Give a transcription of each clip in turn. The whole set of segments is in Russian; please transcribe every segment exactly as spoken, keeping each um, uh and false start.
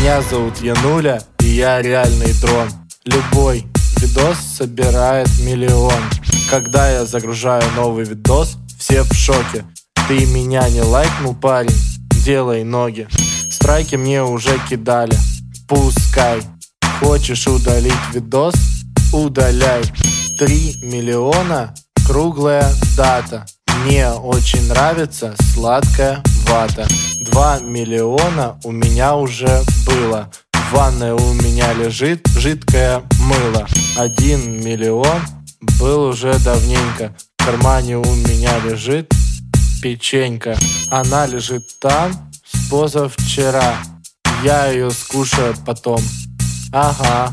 Меня зовут Януля, и я реальный дрон. Любой видос собирает миллион. Когда я загружаю новый видос, все в шоке. Ты меня не лайкнул, парень? Делай ноги. Страйки мне уже кидали, пускай. Хочешь удалить видос? Удаляй. Три миллиона — круглая дата. Мне очень нравится сладкая вата. Два миллиона у меня уже было. В ванной у меня лежит жидкое мыло. Один миллион был уже давненько. В кармане у меня лежит печенька. Она лежит там с позавчера. Я ее скушаю потом. Ага.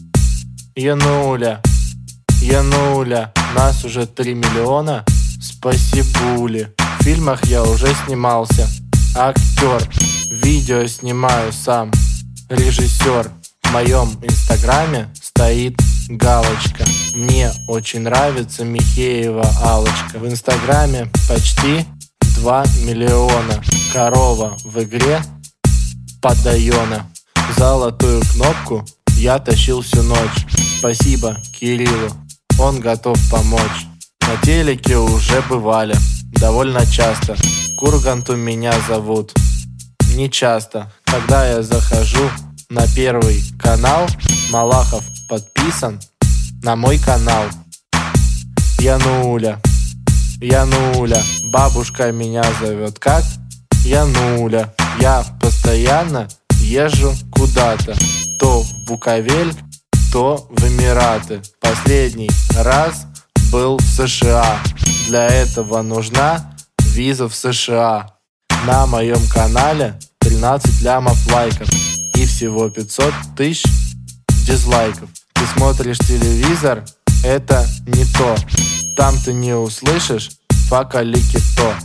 Януля, Януля, нас уже три миллиона. Спасибули. В фильмах я уже снимался. Актер. Видео снимаю сам. Режиссер. В моем инстаграме стоит галочка. Мне очень нравится Михеева Аллочка. В инстаграме почти два миллиона. Корова в игре Падайона. Золотую кнопку я тащил всю ночь. Спасибо Кириллу, он готов помочь. На телеке уже бывали довольно часто. Курганту меня зовут не часто. Когда я захожу на Первый канал, Малахов подписан на мой канал. Януля, Януля, бабушка меня зовет как Януля. Я постоянно езжу куда-то, то в Буковель, то в Эмираты. Последний раз был в США. Для этого нужна виза в США. На моем канале тринадцать лямов лайков и всего пятьсот тысяч дизлайков. Ты смотришь телевизор, это не то. Там ты не услышишь факалики-то.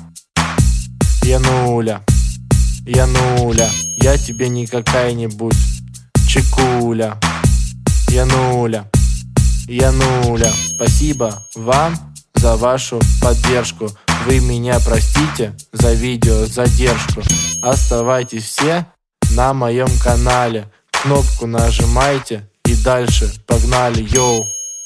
Януля, Януля, я тебе не какая-нибудь чекуля. Януля, Януля, спасибо вам за вашу поддержку. Вы меня простите за видео задержку. Оставайтесь все на моем канале. Кнопку нажимайте и дальше погнали, йоу.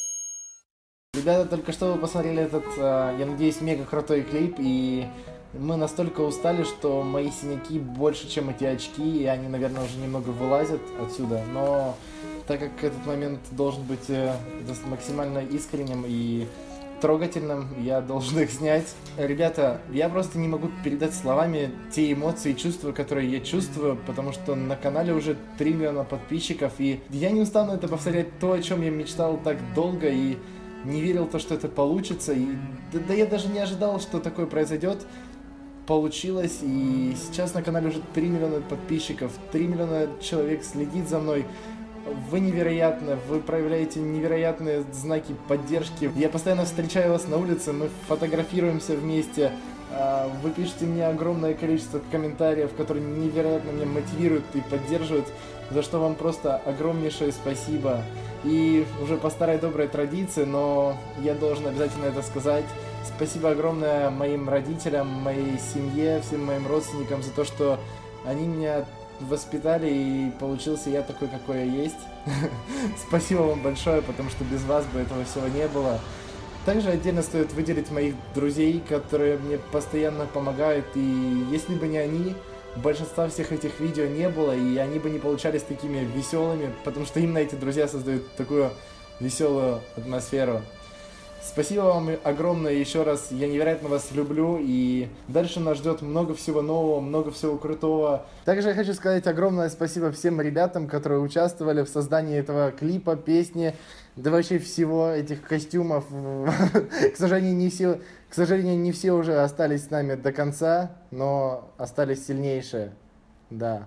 Ребята, только что вы посмотрели этот, я надеюсь, мега крутой клип, и мы настолько устали, что мои синяки больше, чем эти очки, и они, наверное, уже немного вылазят отсюда, но так как этот момент должен быть максимально искренним и трогательным, я должен их снять. Ребята, я просто не могу передать словами те эмоции и чувства, которые я чувствую, потому что на канале уже три миллиона подписчиков, и я не устану это повторять, то, о чем я мечтал так долго, и не верил в то, что это получится, и да, да я даже не ожидал, что такое произойдет. Получилось, и сейчас на канале уже три миллиона подписчиков, три миллиона человек следит за мной. Вы невероятны, вы проявляете невероятные знаки поддержки. Я постоянно встречаю вас на улице, мы фотографируемся вместе. Вы пишете мне огромное количество комментариев, которые невероятно меня мотивируют и поддерживают, за что вам просто огромнейшее спасибо. И уже по старой доброй традиции, но я должен обязательно это сказать. Спасибо огромное моим родителям, моей семье, всем моим родственникам за то, что они меня воспитали, и получился я такой, какой я есть. Спасибо вам большое, потому что без вас бы этого всего не было. Также отдельно стоит выделить моих друзей, которые мне постоянно помогают, и если бы не они, большинства всех этих видео не было, и они бы не получались такими веселыми, потому что именно эти друзья создают такую веселую атмосферу. Спасибо вам огромное еще раз, я невероятно вас люблю, и дальше нас ждет много всего нового, много всего крутого. Также я хочу сказать огромное спасибо всем ребятам, которые участвовали в создании этого клипа, песни, да вообще всего этих костюмов. К сожалению, не все, к сожалению, не все уже остались с нами до конца, но остались сильнейшие. Да.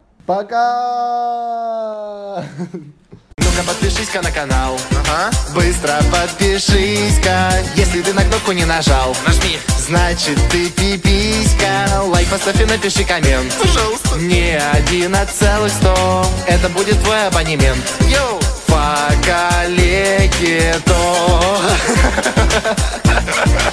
Пока! Ну-ка подпишись-ка на канал, ага. Быстро подпишись-ка. Если ты на кнопку не нажал, нажми. Значит ты пиписька. Лайк поставь и напиши коммент, пожалуйста. Не один, а целых сто. Это будет твой абонемент. Йоу! По коллеге то.